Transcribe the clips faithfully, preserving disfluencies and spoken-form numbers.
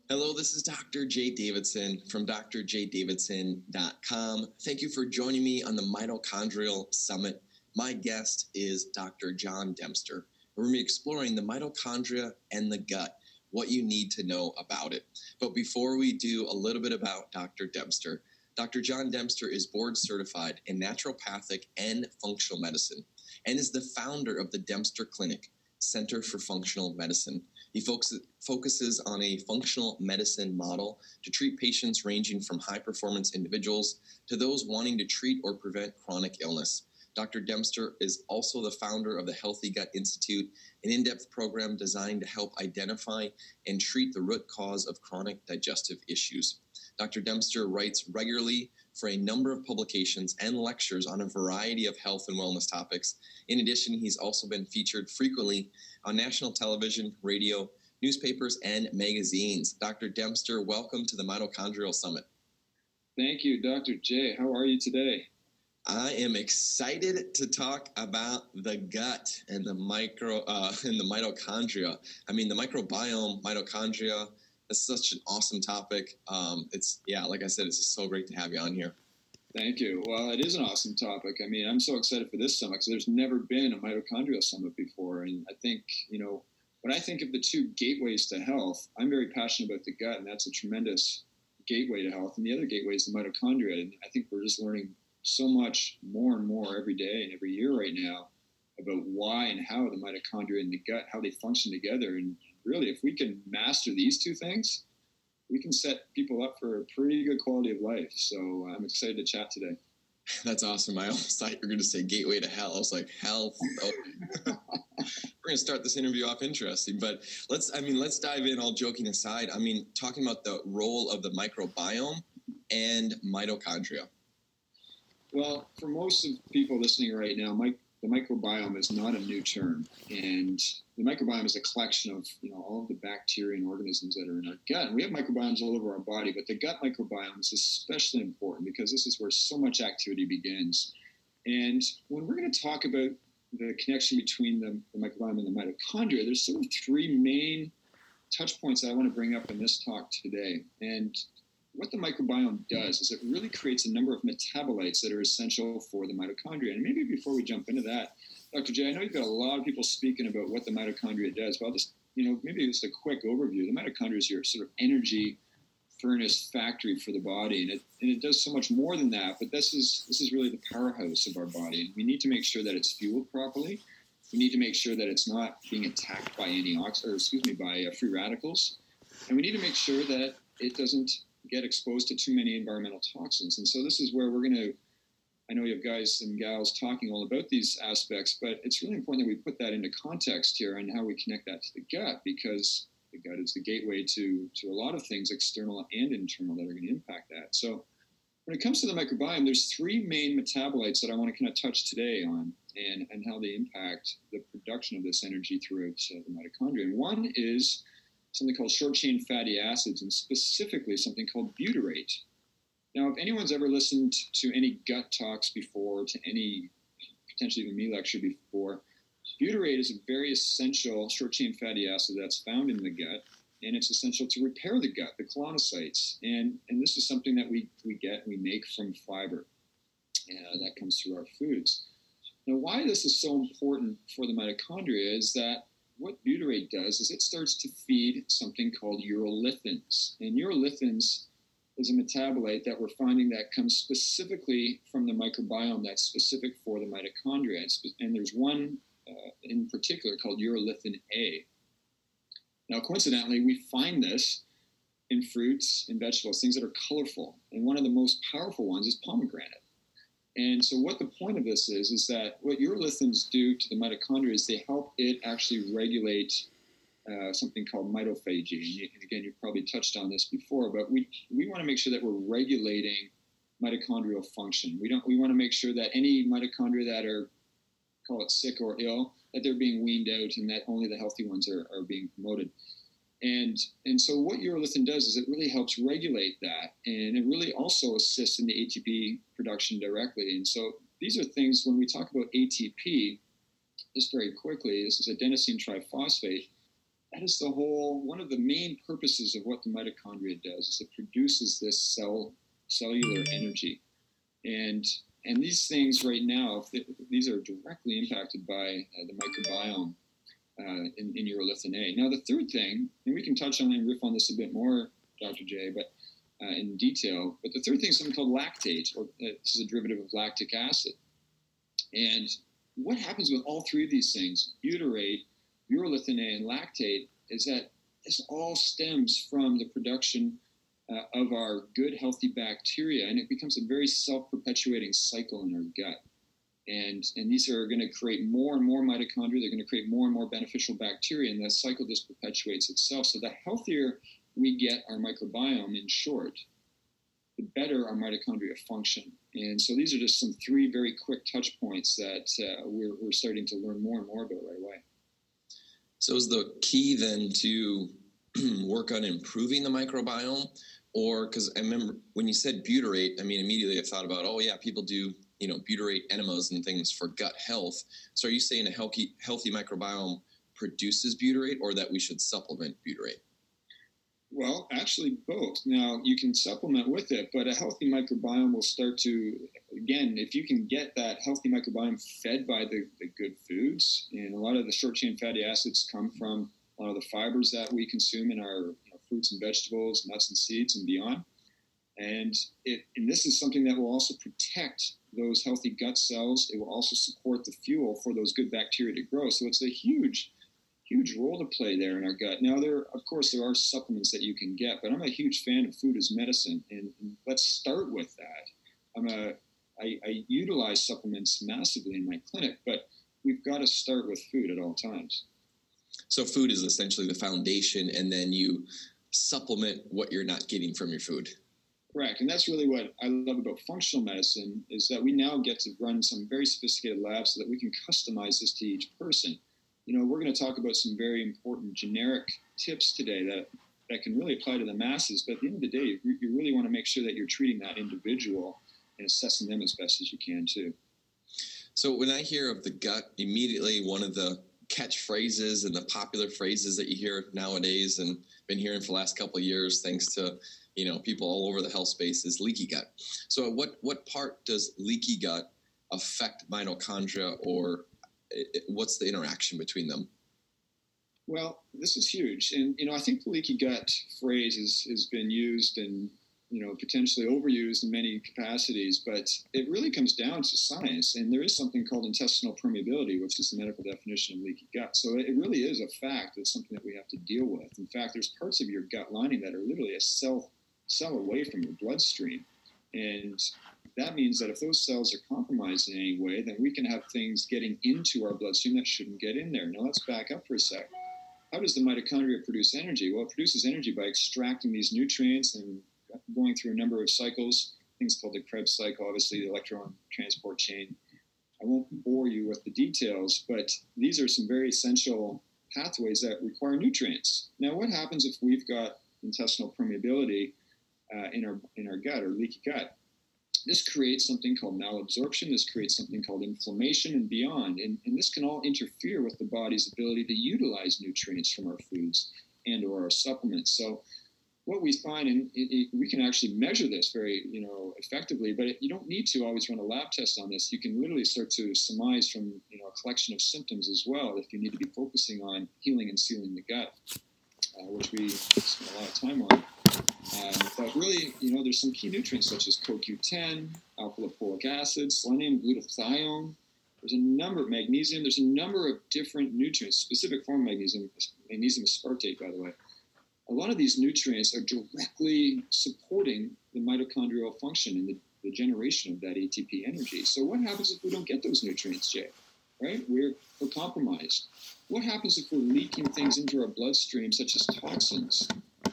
Hello, this is Doctor Jay Davidson from D R J Davidson dot com. Thank you for joining me on the Mitochondrial Summit. My guest is Doctor John Dempster. We're going to be exploring the mitochondria and the gut, what you need to know about it. But before we do, a little bit about Doctor Dempster. Doctor John Dempster is board certified in naturopathic and functional medicine and is the founder of the Dempster Clinic, Center for Functional Medicine. He focuses, focuses on a functional medicine model to treat patients ranging from high-performance individuals to those wanting to treat or prevent chronic illness. Doctor Dempster is also the founder of the Healthy Gut Institute, an in-depth program designed to help identify and treat the root cause of chronic digestive issues. Doctor Dempster writes regularly for a number of publications and lectures on a variety of health and wellness topics. In addition, he's also been featured frequently on national television, radio, newspapers, and magazines. Doctor Dempster, welcome to the Mitochondrial Summit. Thank you, Doctor J. How are you today? I am excited to talk about the gut and the micro uh, and the mitochondria. I mean, the microbiome, mitochondria. That's such an awesome topic. Um, it's yeah, like I said, it's just so great to have you on here. Thank you. Well, it is an awesome topic. I mean, I'm so excited for this summit because there's never been a mitochondrial summit before, and I think you know when I think of the two gateways to health, I'm very passionate about the gut, and that's a tremendous gateway to health. And the other gateway is the mitochondria, and I think we're just learning so much more and more every day and every year right now about why and how the mitochondria and the gut, how they function together. And really, if we can master these two things, we can set people up for a pretty good quality of life. So I'm excited to chat today. That's awesome. I almost thought you were going to say gateway to hell. I was like, health. Oh. We're going to start this interview off interesting, but let's, I mean, let's dive in, all joking aside. I mean, talking about the role of the microbiome and mitochondria. Well, for most of people listening right now, Mike, the microbiome is not a new term, and the microbiome is a collection of you know all of the bacteria and organisms that are in our gut. And we have microbiomes all over our body, but the gut microbiome is especially important because this is where so much activity begins. And when we're going to talk about the connection between the, the microbiome and the mitochondria, there's sort of three main touch points that I want to bring up in this talk today. And what the microbiome does is it really creates a number of metabolites that are essential for the mitochondria. And maybe before we jump into that, Doctor J, I know you've got a lot of people speaking about what the mitochondria does, but I'll just, you know, maybe just a quick overview. The mitochondria is your sort of energy furnace factory for the body, and it, and it does so much more than that, but this is, this is really the powerhouse of our body. And we need to make sure that it's fueled properly. We need to make sure that it's not being attacked by antioxidants, or excuse me, by uh, free radicals. And we need to make sure that it doesn't get exposed to too many environmental toxins. And so this is where we're going to, I know you have guys and gals talking all about these aspects, but it's really important that we put that into context here and how we connect that to the gut, because the gut is the gateway to, to a lot of things, external and internal, that are going to impact that. So when it comes to the microbiome, there's three main metabolites that I want to kind of touch today on and, and how they impact the production of this energy throughout uh, the mitochondria. And one is something called short-chain fatty acids, and specifically something called butyrate. Now, if anyone's ever listened to any gut talks before, to any, potentially even me lecture before, butyrate is a very essential short-chain fatty acid that's found in the gut, and it's essential to repair the gut, the colonocytes. And, and this is something that we, we get, we make from fiber uh, that comes through our foods. Now, why this is so important for the mitochondria is that what butyrate does is it starts to feed something called urolithins. And urolithins is a metabolite that we're finding that comes specifically from the microbiome that's specific for the mitochondria. And there's one uh, in particular called urolithin A. Now, coincidentally, we find this in fruits and vegetables, things that are colorful. And one of the most powerful ones is pomegranate. And so what the point of this is, is that what urolithins do to the mitochondria is they help it actually regulate uh, something called mitophagy. And, you, and again, you've probably touched on this before, but we, we want to make sure that we're regulating mitochondrial function. We don't. We want to make sure that any mitochondria that are, call it sick or ill, that they're being weaned out and that only the healthy ones are, are being promoted. And and so what urolithin does is it really helps regulate that, and it really also assists in the A T P production directly. And so these are things, when we talk about A T P, just very quickly, this is adenosine triphosphate. that is the whole, one of the main purposes of what the mitochondria does is it produces this cell cellular energy. And and these things right now, if they, these are directly impacted by uh, the microbiome uh, in, in urolithin A. Now, the third thing, and we can touch on and riff on this a bit more, Doctor J, but uh, in detail, but the third thing is something called lactate, or uh, this is a derivative of lactic acid. And what happens with all three of these things, butyrate, urolithin A, and lactate, is that this all stems from the production uh, of our good, healthy bacteria, and it becomes a very self-perpetuating cycle in our gut. And, and these are going to create more and more mitochondria. They're going to create more and more beneficial bacteria, and that cycle just perpetuates itself. So the healthier we get our microbiome, in short, the better our mitochondria function. And so these are just some three very quick touch points that uh, we're, we're starting to learn more and more about right away. So is the key then to work on improving the microbiome? Or, because I remember when you said butyrate, I mean, immediately I thought about, oh yeah, people do, you know, butyrate enemas and things for gut health. So are you saying a healthy, healthy microbiome produces butyrate, or that we should supplement butyrate? Well, actually both. Now, you can supplement with it, but a healthy microbiome will start to, again, if you can get that healthy microbiome fed by the, the good foods, and a lot of the short-chain fatty acids come from a lot of the fibers that we consume in our you know, fruits and vegetables, nuts and seeds and beyond. And, it, and this is something that will also protect those healthy gut cells. It will also support the fuel for those good bacteria to grow. So it's a huge huge role to play there in our gut. Now, there, of course, there are supplements that you can get, but I'm a huge fan of food as medicine, and, and let's start with that. I'm a, I, I utilize supplements massively in my clinic, but we've got to start with food at all times. So food is essentially the foundation, and then you supplement what you're not getting from your food. Correct, and that's really what I love about functional medicine, is that we now get to run some very sophisticated labs so that we can customize this to each person. You know, we're going to talk about some very important generic tips today that, that can really apply to the masses. But at the end of the day, you, you really want to make sure that you're treating that individual and assessing them as best as you can, too. So when I hear of the gut, immediately one of the catchphrases and the popular phrases that you hear nowadays and been hearing for the last couple of years, thanks to, you know, people all over the health space, is leaky gut. So what, what part does leaky gut affect mitochondria, or what's the interaction between them? Well, this is huge. And, you know, I think the leaky gut phrase is, has been used and, you know, potentially overused in many capacities, but it really comes down to science. And there is something called intestinal permeability, which is the medical definition of leaky gut. So it really is a fact. It's something that we have to deal with. In fact, there's parts of your gut lining that are literally a cell, cell away from your bloodstream. And that means that if those cells are compromised in any way, then we can have things getting into our bloodstream that shouldn't get in there. Now let's back up for a sec. How does the mitochondria produce energy? Well, it produces energy by extracting these nutrients and going through a number of cycles, things called the Krebs cycle, obviously the electron transport chain. I won't bore you with the details, but these are some very essential pathways that require nutrients. Now, what happens if we've got intestinal permeability uh, in our in our gut, or leaky gut? This creates something called malabsorption. This creates something called inflammation and beyond. And, and this can all interfere with the body's ability to utilize nutrients from our foods and or our supplements. So what we find, and it, it, we can actually measure this very you know, effectively, but it, you don't need to always run a lab test on this. You can literally start to surmise from you know, a collection of symptoms as well if you need to be focusing on healing and sealing the gut, uh, which we spend a lot of time on. Um, but really, you know, there's some key nutrients such as co Q ten, alpha-lipoic acid, selenium, glutathione. There's a number of magnesium. There's a number of different nutrients, specific form of magnesium, magnesium aspartate, by the way. A lot of these nutrients are directly supporting the mitochondrial function and the, the generation of that A T P energy. So what happens if we don't get those nutrients, Jay? Right? We're, we're compromised. What happens if we're leaking things into our bloodstream, such as toxins,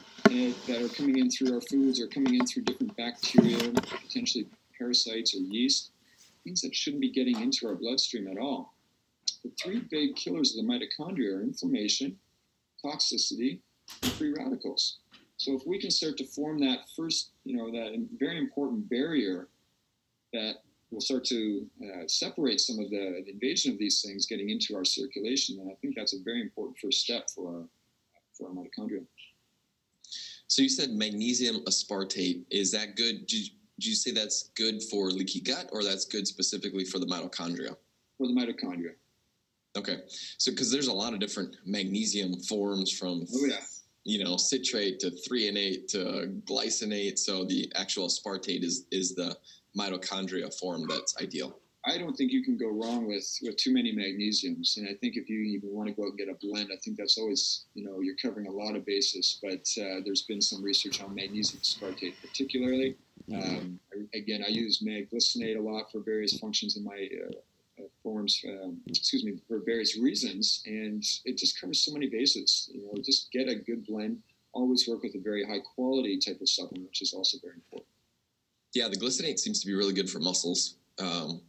that are coming in through our foods or coming in through different bacteria, potentially parasites or yeast, things that shouldn't be getting into our bloodstream at all? The three big killers of the mitochondria are inflammation, toxicity, and free radicals. So if we can start to form that first, you know, that very important barrier that will start to uh, separate some of the, the invasion of these things getting into our circulation, then I think that's a very important first step for our for our mitochondria. So you said magnesium aspartate. Is that good? Did you, did you say that's good for leaky gut, or that's good specifically for the mitochondria? For the mitochondria. Okay. So because there's a lot of different magnesium forms from, oh, yeah. you know, citrate to threonate to glycinate. So the actual aspartate is, is the mitochondria form that's ideal. I don't think you can go wrong with, with too many magnesiums. And I think if you even want to go out and get a blend, I think that's always, you know, you're covering a lot of bases. But uh, there's been some research on magnesium aspartate particularly. Mm-hmm. Um, again, I use magglycinate a lot for various functions in my uh, uh, forms, um, excuse me, for various reasons. And it just covers so many bases. You know, just get a good blend. Always work with a very high quality type of supplement, which is also very important. Yeah, the glycinate seems to be really good for muscles. Um,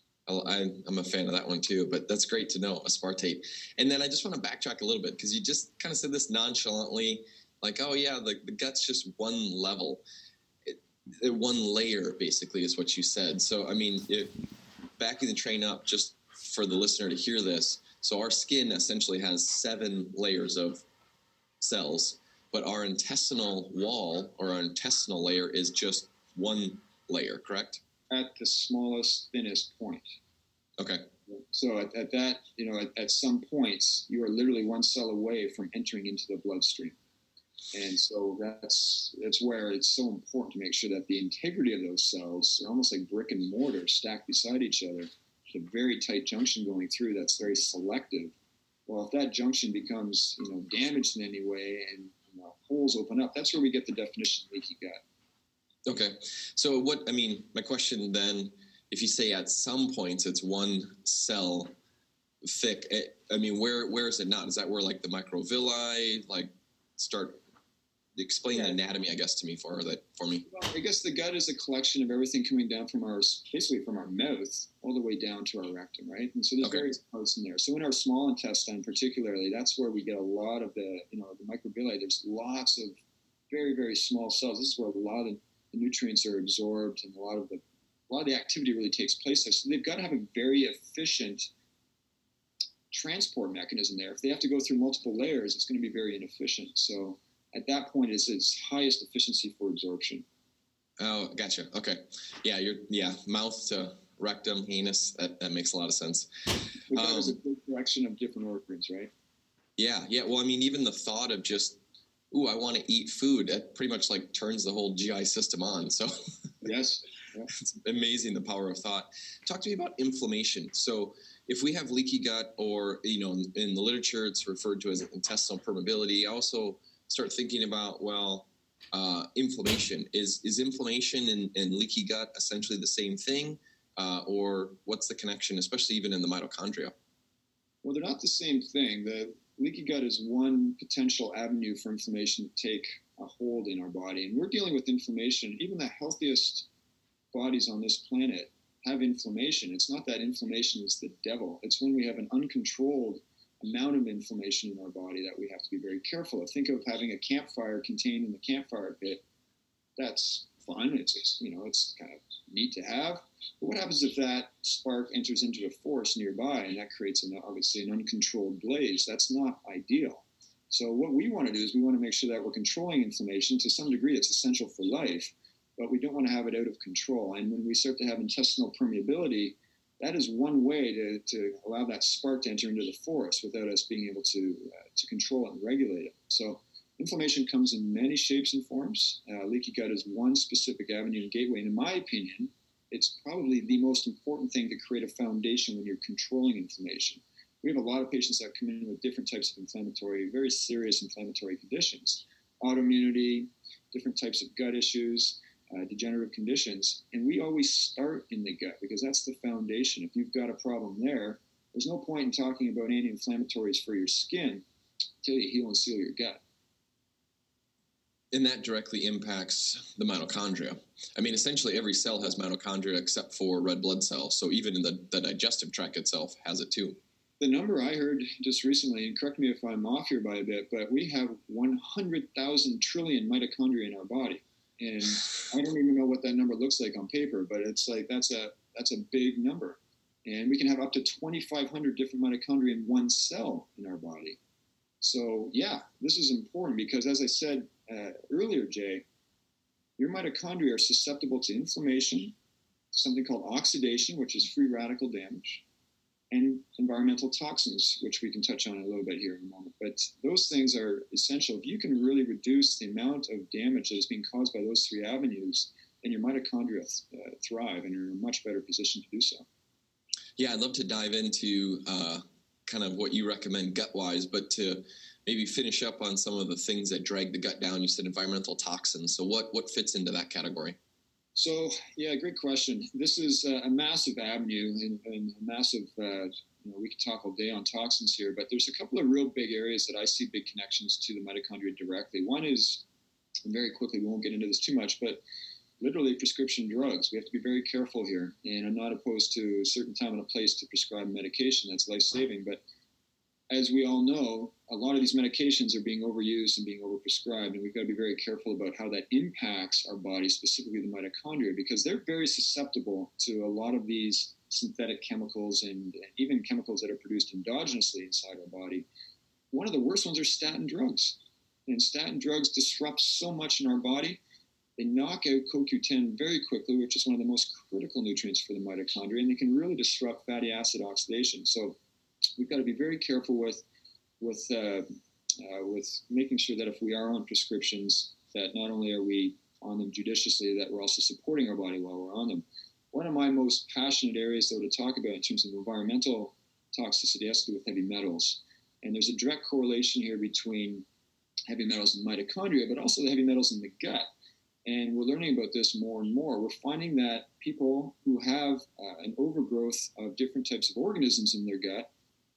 I, I'm a fan of that one too, but that's great to know, aspartate. And then I just want to backtrack a little bit because you just kind of said this nonchalantly, like, oh yeah, the, the gut's just one level, it, it, one layer basically is what you said. So, I mean, if, backing the train up just for the listener to hear this. So our skin essentially has seven layers of cells, but our intestinal wall or our intestinal layer is just one layer, correct? At the smallest, thinnest point. Okay. So at, at that, you know, at, at some points, you are literally one cell away from entering into the bloodstream. And so that's that's where it's so important to make sure that the integrity of those cells are almost like brick and mortar stacked beside each other. There's a very tight junction going through that's very selective. Well, if that junction becomes, you know, damaged in any way and, you know, holes open up, that's where we get the definition of leaky gut. Okay. So what, I mean, my question then, if you say at some points it's one cell thick, it, I mean, where where is it not? Is that where like the microvilli like start, explain yeah. the anatomy, I guess, to me for that for me. Well, I guess the gut is a collection of everything coming down from our, basically from our mouth all the way down to our rectum, right? And so there's okay. various parts in there. So in our small intestine particularly, that's where we get a lot of the, you know, the microvilli. There's lots of very, very small cells. This is where a lot of the nutrients are absorbed and a lot of the a lot of the activity really takes place there. So they've got to have a very efficient transport mechanism there. If they have to go through multiple layers, it's going to be very inefficient. So at that point, it's its highest efficiency for absorption. Oh, gotcha. Okay. Yeah, you're yeah, mouth to rectum, anus, that, that makes a lot of sense. The gut um, is a big collection of different organs, right? Yeah, yeah. Well, I mean, even the thought of just, ooh, I want to eat food, that pretty much like turns the whole G I system on. So yes. Yeah. It's amazing the power of thought. Talk to me about inflammation. So if we have leaky gut, or, you know, in, in the literature, it's referred to as intestinal permeability. I also start thinking about, well, uh, inflammation. Is is inflammation and, and leaky gut essentially the same thing? Uh, or what's the connection, especially even in the mitochondria? Well, they're not the same thing. The leaky gut is one potential avenue for inflammation to take a hold in our body. And we're dealing with inflammation. Even the healthiest bodies on this planet have inflammation. It's not that inflammation is the devil. It's when we have an uncontrolled amount of inflammation in our body that we have to be very careful of. Think of having a campfire contained in the campfire pit. That's fun. It's, it's you know, it's kind of neat to have. But what happens if that spark enters into a forest nearby and that creates an, obviously an uncontrolled blaze? That's not ideal. So what we want to do is we want to make sure that we're controlling inflammation. To some degree, it's essential for life, but we don't want to have it out of control. And when we start to have intestinal permeability, that is one way to, to allow that spark to enter into the forest without us being able to uh, to control it and regulate it. So inflammation comes in many shapes and forms. Uh, leaky gut is one specific avenue and gateway. And in my opinion, it's probably the most important thing to create a foundation when you're controlling inflammation. We have a lot of patients that come in with different types of inflammatory, very serious inflammatory conditions, autoimmunity, different types of gut issues, Uh, degenerative conditions, and we always start in the gut because that's the foundation. If you've got a problem there, there's no point in talking about anti-inflammatories for your skin until you heal and seal your gut. And that directly impacts the mitochondria. I mean, essentially every cell has mitochondria except for red blood cells, so even in the, the digestive tract itself has it too. The number I heard just recently, and correct me if I'm off here by a bit, but we have one hundred thousand trillion mitochondria in our body. And I don't even know what that number looks like on paper, but it's like that's a that's a big number. And we can have up to twenty-five hundred different mitochondria in one cell in our body. So yeah, this is important because, as I said uh, earlier, Jay, your mitochondria are susceptible to inflammation, something called oxidation, which is free radical damage, and environmental toxins, which we can touch on a little bit here in a moment. But those things are essential. If you can really reduce the amount of damage that is being caused by those three avenues, then your mitochondria uh, thrive and you're in a much better position to do so. Yeah, I'd love to dive into uh, kind of what you recommend gut-wise, but to maybe finish up on some of the things that drag the gut down. You said environmental toxins. So what, what fits into that category? So, yeah, great question. This is uh, a massive avenue and, and a massive, uh, you know, we could talk all day on toxins here, but there's a couple of real big areas that I see big connections to the mitochondria directly. One is, and very quickly, we won't get into this too much, but literally prescription drugs. We have to be very careful here. And I'm not opposed to a certain time and a place to prescribe medication that's life-saving, but as we all know, a lot of these medications are being overused and being overprescribed, and we've got to be very careful about how that impacts our body, specifically the mitochondria, because they're very susceptible to a lot of these synthetic chemicals and even chemicals that are produced endogenously inside our body. One of the worst ones are statin drugs. And statin drugs disrupt so much in our body. They knock out C O Q ten very quickly, which is one of the most critical nutrients for the mitochondria, and they can really disrupt fatty acid oxidation. So we've got to be very careful with with uh, uh, with making sure that if we are on prescriptions, that not only are we on them judiciously, that we're also supporting our body while we're on them. One of my most passionate areas, though, to talk about in terms of environmental toxicity has to do with heavy metals. And there's a direct correlation here between heavy metals in mitochondria, but also the heavy metals in the gut. And we're learning about this more and more. We're finding that people who have uh, an overgrowth of different types of organisms in their gut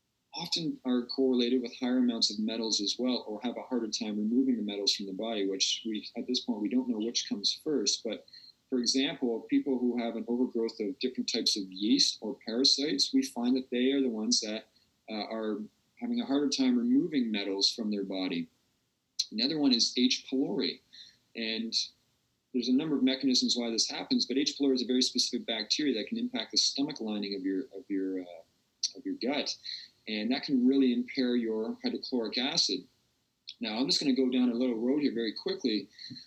often are correlated with higher amounts of metals as well, or have a harder time removing the metals from the body, which we, at this point, we don't know which comes first. But for example, people who have an overgrowth of different types of yeast or parasites, we find that they are the ones that uh, are having a harder time removing metals from their body. Another one is H. pylori. And there's a number of mechanisms why this happens, but H. pylori is a very specific bacteria that can impact the stomach lining of your of your uh, of your gut, and that can really impair your hydrochloric acid. Now, I'm just going to go down a little road here very quickly,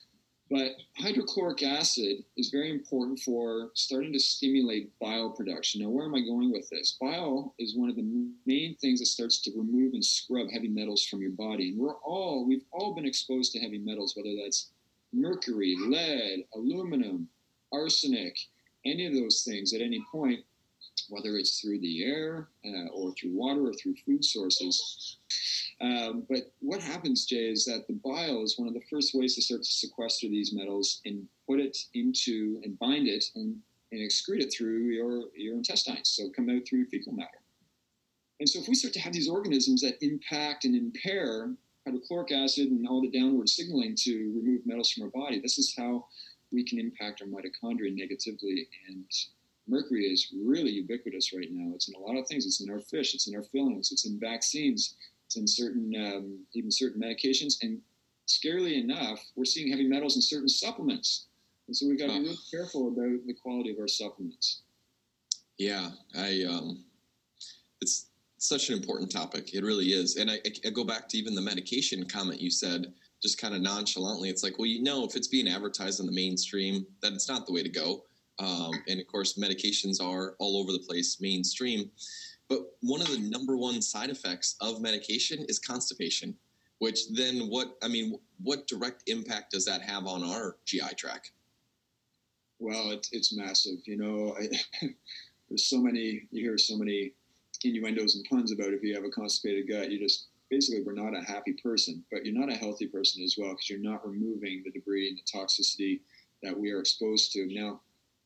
but hydrochloric acid is very important for starting to stimulate bile production. Now, where am I going with this? Bile is one of the main things that starts to remove and scrub heavy metals from your body, and we're all we've all been exposed to heavy metals, whether that's mercury, lead, aluminum, arsenic, any of those things at any point, whether it's through the air uh, or through water or through food sources. Um, but what happens, Jay, is that the bile is one of the first ways to start to sequester these metals and put it into and bind it and, and excrete it through your, your intestines, so come out through fecal matter. And so if we start to have these organisms that impact and impair hydrochloric acid and all the downward signaling to remove metals from our body, this is how we can impact our mitochondria negatively. And mercury is really ubiquitous right now. It's in a lot of things. It's in our fish. It's in our fillings. It's in vaccines. It's in certain, um, even certain medications. And scarily enough, we're seeing heavy metals in certain supplements. And so we've got to be really careful about the quality of our supplements. Yeah, I. Um, it's such an important topic. It really is. And I, I go back to even the medication comment you said, just kind of nonchalantly. It's like, well, you know, if it's being advertised in the mainstream, that it's not the way to go. Um, and of course, medications are all over the place, mainstream. But one of the number one side effects of medication is constipation, which then what, I mean, what direct impact does that have on our G I tract? Well, it's, it's massive. You know, I, there's so many, you hear so many innuendos and puns about if you have a constipated gut, you just basically we're not a happy person, but you're not a healthy person as well because you're not removing the debris and the toxicity that we are exposed to. Now,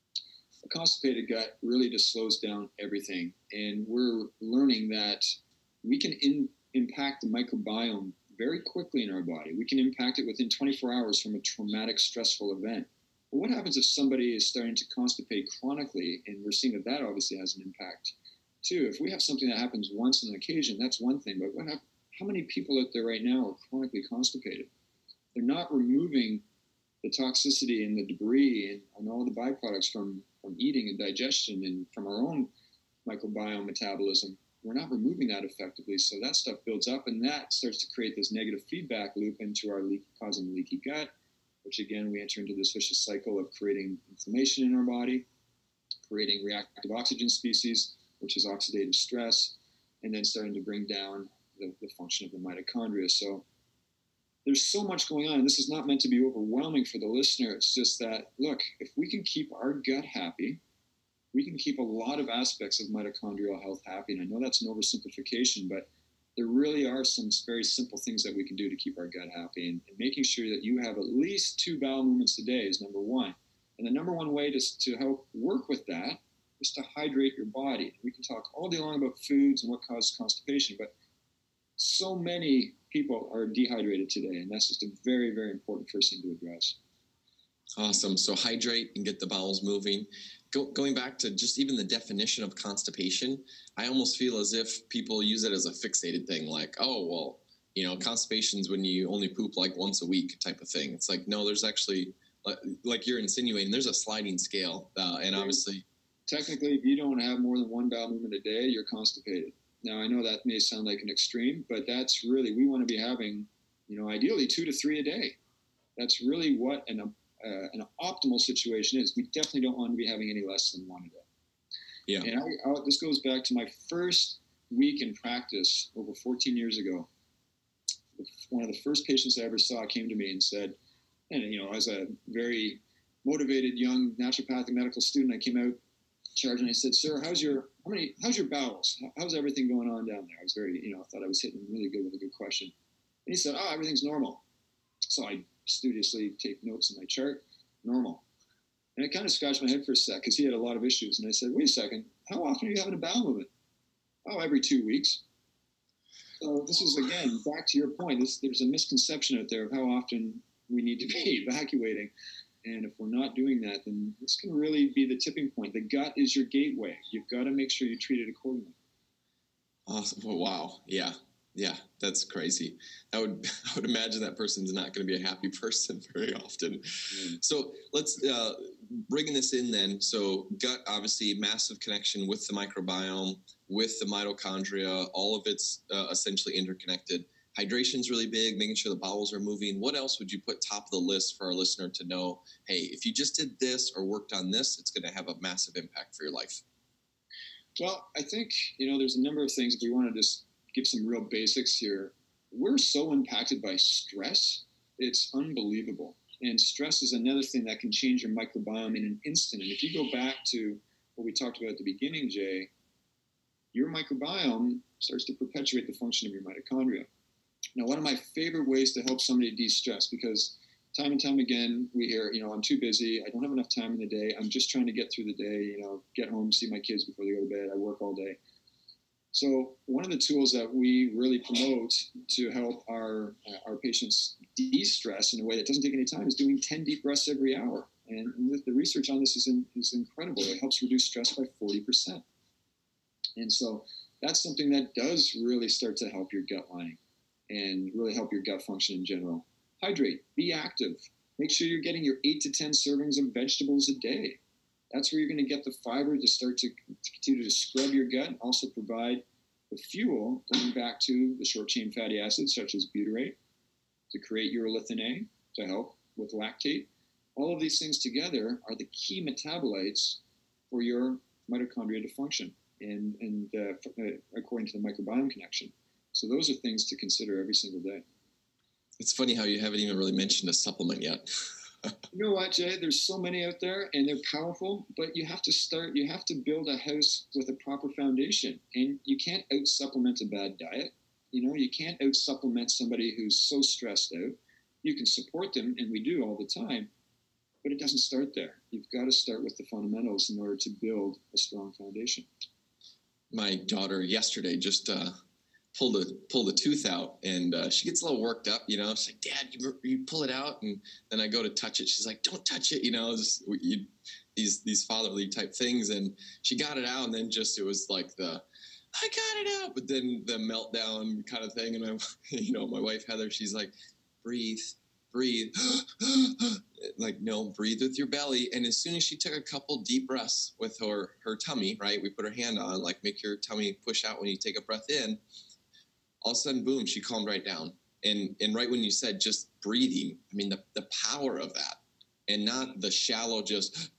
a constipated gut really just slows down everything, and we're learning that we can in, impact the microbiome very quickly in our body. We can impact it within twenty-four hours from a traumatic, stressful event. But what happens if somebody is starting to constipate chronically, and we're seeing that that obviously has an impact too. If we have something that happens once on an occasion, that's one thing. But what have, how many people out there right now are chronically constipated? They're not removing the toxicity and the debris and, and all the byproducts from, from eating and digestion and from our own microbiome metabolism. we're not removing that effectively. So that stuff builds up, and that starts to create this negative feedback loop into our leak, causing leaky gut, which again, we enter into this vicious cycle of creating inflammation in our body, creating reactive oxygen species, which is oxidative stress, and then starting to bring down the, the function of the mitochondria. So there's so much going on, and this is not meant to be overwhelming for the listener. It's just that, look, if we can keep our gut happy, we can keep a lot of aspects of mitochondrial health happy. And I know that's an oversimplification, but there really are some very simple things that we can do to keep our gut happy. And, and making sure that you have at least two bowel movements a day is number one. And the number one way to, to help work with that is to hydrate your body. We can talk all day long about foods and what causes constipation, but so many people are dehydrated today, and that's just a very, very important first thing to address. Awesome. So hydrate and get the bowels moving. Go, going back to just even the definition of constipation, I almost feel as if people use it as a fixated thing, like, oh, well, you know, constipation is when you only poop like once a week type of thing. It's like, no, there's actually, like you're insinuating, there's a sliding scale. Uh, and obviously, technically, if you don't have more than one bowel movement a day, you're constipated. Now, I know that may sound like an extreme, but that's really, we want to be having, you know, ideally two to three a day. That's really what an, uh, an optimal situation is. We definitely don't want to be having any less than one a day. Yeah. And I, I, this goes back to my first week in practice over fourteen years ago. One of the first patients I ever saw came to me and said, and, you know, as a very motivated young naturopathic medical student, I came out charged and I said, sir, how's your, how many, how's your bowels? How's everything going on down there? I was very, you know, I thought I was hitting really good with a good question. And he said, oh, everything's normal. So I studiously take notes in my chart, normal. And I kind of scratched my head for a sec because he had a lot of issues. And I said, wait a second, how often are you having a bowel movement? Oh, every two weeks. So this is, again, back to your point. This, there's a misconception out there of how often we need to be evacuating. And if we're not doing that, then this can really be the tipping point. The gut is your gateway. You've got to make sure you treat it accordingly. Awesome. Oh, wow. Yeah. Yeah. That's crazy. I would, I would imagine that person's not going to be a happy person very often. Mm. So let's, uh, bringing this in then. So gut, obviously massive connection with the microbiome, with the mitochondria, all of it's uh, essentially interconnected. Hydration is really big, making sure the bowels are moving. What else would you put top of the list for our listener to know, hey, if you just did this or worked on this, it's going to have a massive impact for your life? Well, I think, you know, there's a number of things. If we want to just give some real basics here, we're so impacted by stress. It's unbelievable. And stress is another thing that can change your microbiome in an instant. And if you go back to what we talked about at the beginning, Jay, your microbiome starts to perpetuate the function of your mitochondria. Now, one of my favorite ways to help somebody de-stress, because time and time again, we hear, you know, I'm too busy. I don't have enough time in the day. I'm just trying to get through the day, you know, get home, see my kids before they go to bed. I work all day. So one of the tools that we really promote to help our uh, our patients de-stress in a way that doesn't take any time is doing ten deep breaths every hour. And, and the, the research on this is, in, is incredible. It helps reduce stress by forty percent. And so that's something that does really start to help your gut lining and really help your gut function in general. Hydrate, be active. Make sure you're getting your eight to ten servings of vegetables a day. That's where you're going to get the fiber to start to, to continue to scrub your gut and also provide the fuel, going back to the short-chain fatty acids such as butyrate, to create urolithin A, to help with lactate. All of these things together are the key metabolites for your mitochondria to function, and, and uh, according to the microbiome connection. So those are things to consider every single day. It's funny how you haven't even really mentioned a supplement yet. You know what, Jay? There's so many out there, and they're powerful, but you have to start, you have to build a house with a proper foundation, and you can't out-supplement a bad diet. You know, you can't out-supplement somebody who's so stressed out. You can support them, and we do all the time, but it doesn't start there. You've got to start with the fundamentals in order to build a strong foundation. My daughter yesterday just uh, pulled a pulled a tooth out, and uh, she gets a little worked up. You know, she's like, "Dad, you, you pull it out," and then I go to touch it. She's like, "Don't touch it," you know, just, you, these these fatherly type things. And she got it out, and then just it was like the, "I got it out," but then the meltdown kind of thing. And my, you know, my wife Heather, she's like, "Breathe, breathe. Like, no, breathe with your belly. And as soon as she took a couple deep breaths with her, her tummy, right, we put her hand on, like, make your tummy push out when you take a breath in, all of a sudden, boom, she calmed right down. And and right when you said just breathing, I mean, the, the power of that, and not the shallow just,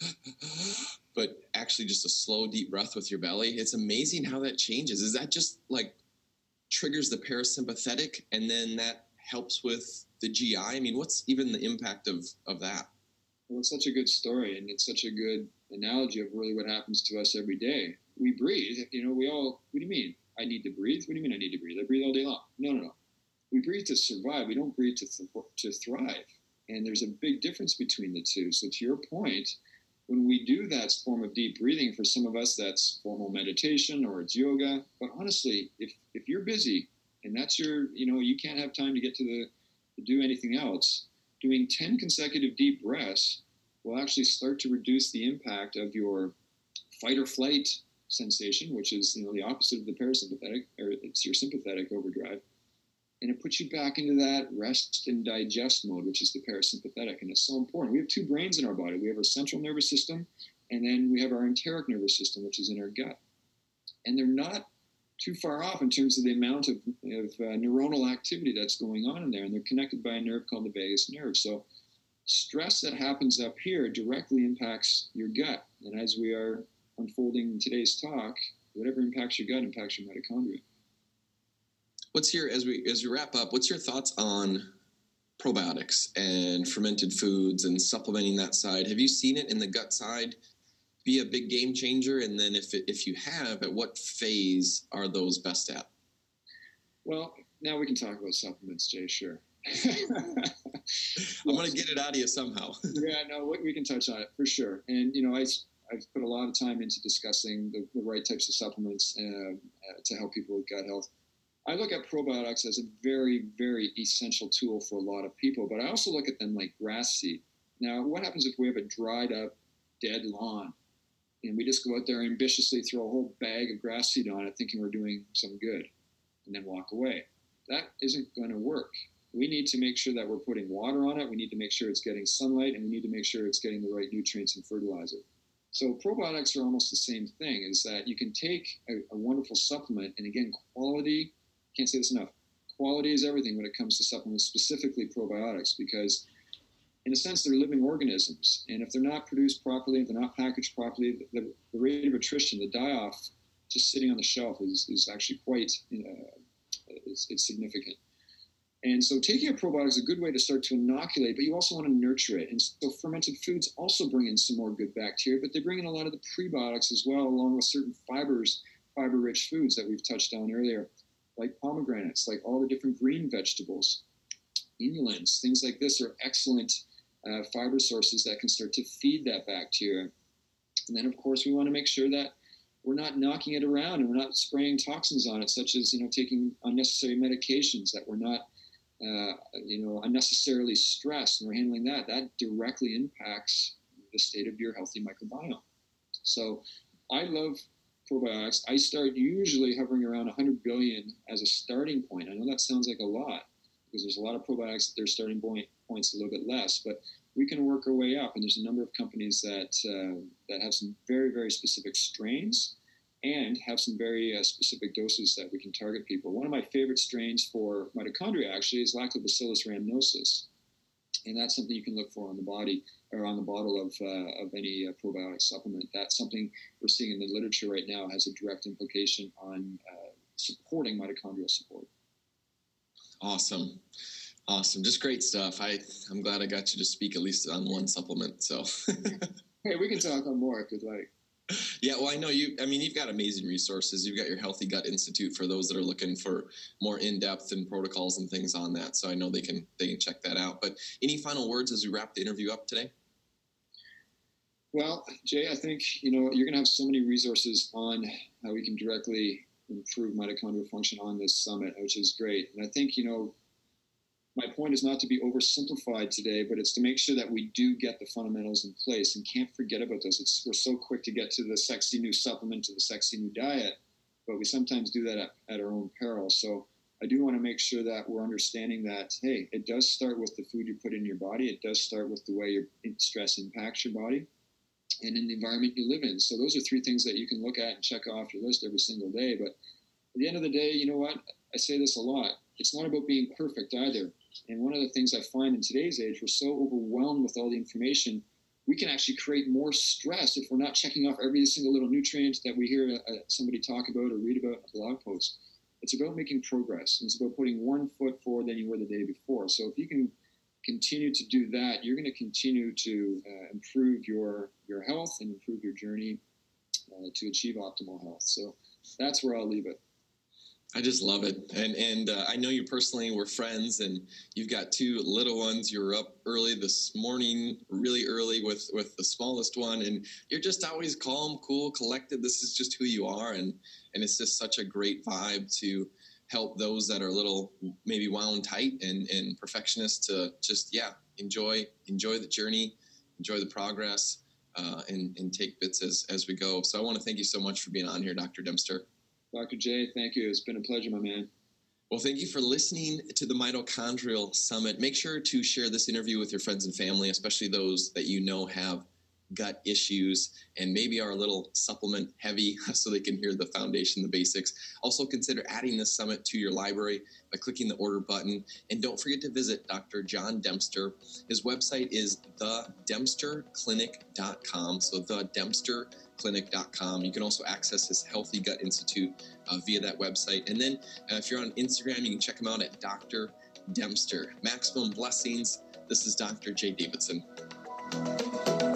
but actually just a slow, deep breath with your belly. It's amazing how that changes. Is that just like triggers the parasympathetic, and then that helps with the G I? I mean, what's even the impact of, of that? Well, it's such a good story, and it's such a good analogy of really what happens to us every day. We breathe. You know, we all, what do you mean? I need to breathe? What do you mean I need to breathe? I breathe all day long. No, no, no. We breathe to survive. We don't breathe to, th- to thrive. And there's a big difference between the two. So to your point, when we do that form of deep breathing, for some of us, that's formal meditation or it's yoga. But honestly, if, if you're busy and that's your, you know, you can't have time to get to the, to do anything else, doing ten consecutive deep breaths will actually start to reduce the impact of your fight or flight sensation, which is, you know, the opposite of the parasympathetic, or it's your sympathetic overdrive. And it puts you back into that rest and digest mode, which is the parasympathetic. And it's so important. We have two brains in our body. We have our central nervous system, and then we have our enteric nervous system, which is in our gut. And they're not too far off in terms of the amount of, of uh, neuronal activity that's going on in there. And they're connected by a nerve called the vagus nerve. So stress that happens up here directly impacts your gut. And as we are unfolding today's talk, whatever impacts your gut impacts your mitochondria. What's your, as we as we wrap up, what's your thoughts on probiotics and fermented foods and supplementing that side? Have you seen it in the gut side be a big game changer? And then if it, if you have, at what phase are those best at? Well, now we can talk about supplements, Jay, sure. I'm going to get it out of you somehow. Yeah, no, we, we can touch on it for sure. And, you know, I, I've put a lot of time into discussing the, the right types of supplements uh, uh, to help people with gut health. I look at probiotics as a very, very essential tool for a lot of people, but I also look at them like grass seed. Now, what happens if we have a dried up, dead lawn, and we just go out there and ambitiously throw a whole bag of grass seed on it thinking we're doing some good, and then walk away? That isn't going to work. We need to make sure that we're putting water on it, we need to make sure it's getting sunlight, and we need to make sure it's getting the right nutrients and fertilizer. So probiotics are almost the same thing, is that you can take a, a wonderful supplement, and again, quality, can't say this enough, quality is everything when it comes to supplements, specifically probiotics, because in a sense they're living organisms, and if they're not produced properly, if they're not packaged properly, the, the rate of attrition, the die-off just sitting on the shelf is, is actually quite, you know, it's, it's significant. And so taking a probiotic is a good way to start to inoculate, but you also want to nurture it. And so fermented foods also bring in some more good bacteria, but they bring in a lot of the prebiotics as well, along with certain fibers, fiber-rich foods that we've touched on earlier, like pomegranates, like all the different green vegetables, inulins, things like this are excellent uh, fiber sources that can start to feed that bacteria. And then, of course, we want to make sure that we're not knocking it around and we're not spraying toxins on it, such as, you know, taking unnecessary medications, that we're not, uh, you know, unnecessarily stressed, and we're handling that. That directly impacts the state of your healthy microbiome. So I love probiotics. I start usually hovering around one hundred billion as a starting point. I know that sounds like a lot, because there's a lot of probiotics that their starting point point's a little bit less, but we can work our way up. And there's a number of companies that uh, that have some very, very specific strains and have some very uh, specific doses that we can target people. One of my favorite strains for mitochondria actually is Lactobacillus rhamnosus. And that's something you can look for on the body or on the bottle of uh, of any uh, probiotic supplement. That's something we're seeing in the literature right now, has a direct implication on uh, supporting mitochondrial support. Awesome. Awesome. Just great stuff. I, I'm glad I got you to speak at least on one supplement. So hey, we can talk on more if you'd like. Yeah, well, I know you, I mean, you've got amazing resources. You've got your Healthy Gut Institute for those that are looking for more in-depth and protocols and things on that. So I know they can, they can check that out. But any final words as we wrap the interview up today? Well, Jay, I think, you know, you're going to have so many resources on how we can directly improve mitochondrial function on this summit, which is great. And I think, you know, my point is not to be oversimplified today, but it's to make sure that we do get the fundamentals in place and can't forget about those. It's, we're so quick to get to the sexy new supplement, to the sexy new diet, but we sometimes do that at, at our own peril. So I do want to make sure that we're understanding that, hey, it does start with the food you put in your body. It does start with the way your stress impacts your body and in the environment you live in. So those are three things that you can look at and check off your list every single day. But at the end of the day, you know what? I say this a lot. It's not about being perfect either. And one of the things I find in today's age, we're so overwhelmed with all the information, we can actually create more stress if we're not checking off every single little nutrient that we hear uh, somebody talk about or read about in a blog post. It's about making progress. It's about putting one foot forward than you were the day before. So if you can continue to do that, you're going to continue to uh, improve your, your health and improve your journey uh, to achieve optimal health. So that's where I'll leave it. I just love it. And and uh, I know you personally, we're friends, and you've got two little ones. You were up early this morning, really early with, with the smallest one, and you're just always calm, cool, collected. This is just who you are, and, and it's just such a great vibe to help those that are a little maybe wound tight and, and perfectionists to just, yeah, enjoy enjoy the journey, enjoy the progress, uh, and, and take bits as, as we go. So I want to thank you so much for being on here, Doctor Dempster. Doctor J, thank you. It's been a pleasure, my man. Well, thank you for listening to the Mitochondrial Summit. Make sure to share this interview with your friends and family, especially those that you know have gut issues and maybe are a little supplement heavy so they can hear the foundation, the basics. Also consider adding this summit to your library by clicking the order button. And don't forget to visit Doctor John Dempster. His website is the dempster clinic dot com. So the dempster clinic dot com. You can also access his Healthy Gut Institute uh, via that website. And then uh, if you're on Instagram, you can check him out at Doctor Dempster. Maximum blessings. This is Doctor J. Davidson.